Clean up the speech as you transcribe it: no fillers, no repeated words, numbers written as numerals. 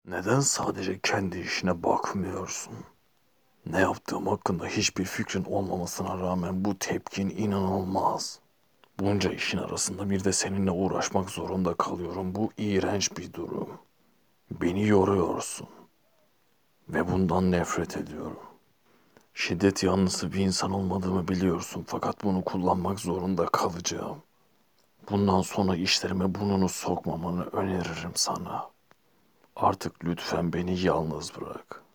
Neden sadece kendi işine bakmıyorsun? Ne yaptığım hakkında hiçbir fikrin olmamasına rağmen bu tepkin inanılmaz. Bunca işin arasında bir de seninle uğraşmak zorunda kalıyorum. Bu iğrenç bir durum. Beni yoruyorsun ve bundan nefret ediyorum. Şiddet yanlısı bir insan olmadığımı biliyorsun fakat bunu kullanmak zorunda kalacağım. Bundan sonra işlerime burnunu sokmamanı öneririm sana. Artık lütfen beni yalnız bırak.